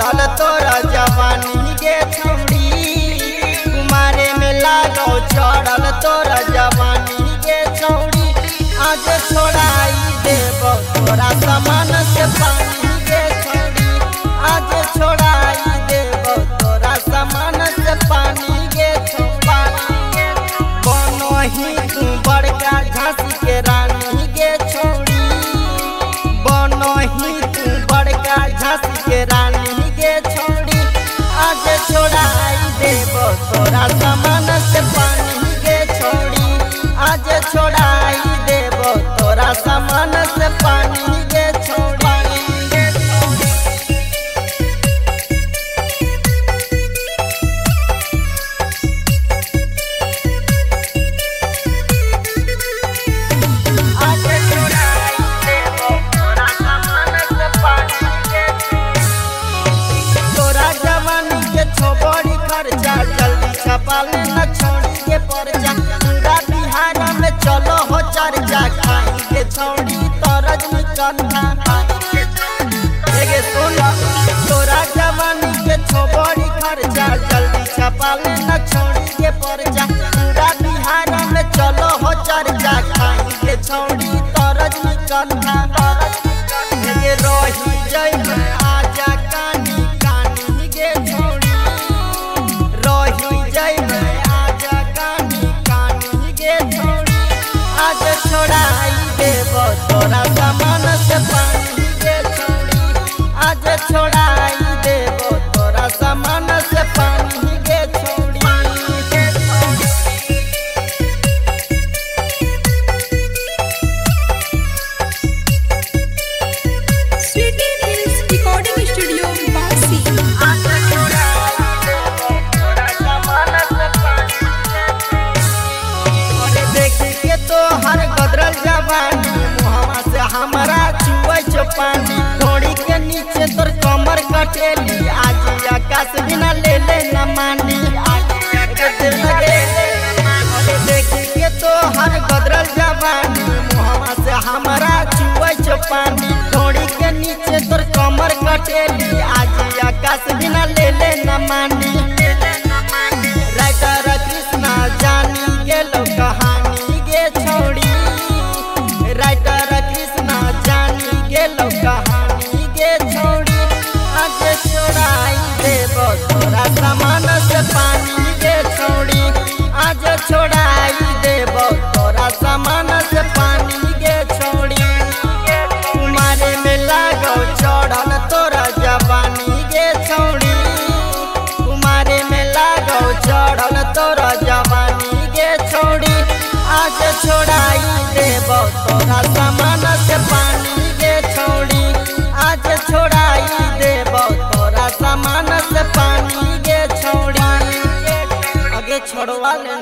चढ़ल तोरा जवानी गे छौड़ी, कुमारे में लागो चढ़ल तोरा जवानी गे छौड़ी। आज छोड़ाई देव तोरा समान से पानी गे छौड़ी, आज छोड़ाई देव तोरा समान से पानी गे छौड़ी। बनही तू बड़का झांसी के रानी गे छौड़ी, बनही तू बड़का झांसी के रानी गे छौड़ी। आज छोड़ाई देव तोरा समान से पानी गे छौड़ी, आज छोड़ाई देव तोरा समान से पानी गे छौड़ी। बड़ी खर्चा जल्दी छपाले न छोड़ी के परजा, पूरा बिहार में चलो हो चर्चा। खाई के छोड़ी तो रजनीगंधा गे सोना, तोरा जवानी के बड़ी खर्चा जल्दी छपाले न छोड़ी के परजा, पूरा बिहार में चलो हो चर्चा। खाई के छोड़ी तो रजनीगंधा गे रही जय आजा कानी कानी गे छोड़ी, आज छोड़ाई देव तोरा समान से पानी गे छौड़ी, आज छोड़ाई देव तोरा समान से पानी गे छौड़ी। स्वीटी हिल्स रिकॉर्डिंग स्टूडियो बासी। आज छोड़ाई देव तोरा समान से पानी गे छौड़ी। देख के तो हर गदरल जवानी मुहवा से हमारा चुआ जो पानी, थोड़ी के नीचे तोर कमर कटेली। आज आकाश बिना ले ले न मानी, देख के तो हर गदरल जवानी मुहवा से हमारा चुआ जो पानी, थोड़ी के नीचे तोर कमर कटेली। आज आकाश बिना ले ले न मानी, राइटर कृष्णा जानी गेलो कहानी गे छौड़ी, राइटर कृष्णा जानी गेलो कहानी गे छौड़ी। आज छोड़ाई देव तोरा समान से पानी गे छौड़ी, आज छोड़ाई देव तोरा समान से पानी गे छौड़ी। कुमारे में लागो चढ़ल तोरा जवानी गे छौड़ी, कुमारे में लागो चढ़ल तोरा जवानी गे छौड़ी। आज छोड़ाई देव तोरा समान से पानी गे छौड़ी, आज छोड़ाई देव तोरा समान से पानी गे छौड़ी। आगे छोड़वा ले।